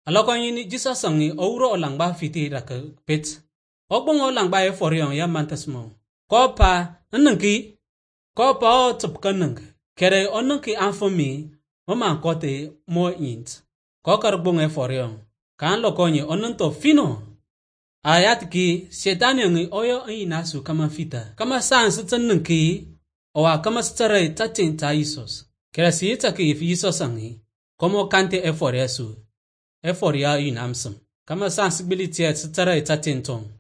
Alokon yini Jesus sangi ouro olangba fiti rak pet. Okbong olangba e forion ya mantasmo. Ko pa nanki ko pa o tsupkanang. Kere onanki anfomi oman kote mo int. Ko karbong e forion. Kan lokonye onanto fino. Ayat ki setani ngi oyo inasu kama fita. Kama sans tsananki owa kama stare tatin ta Isos. Kere si itaki if Isos sangi. Komo kante e foriasu. E foria inamsam. Kama sensibility at stare tatin tong.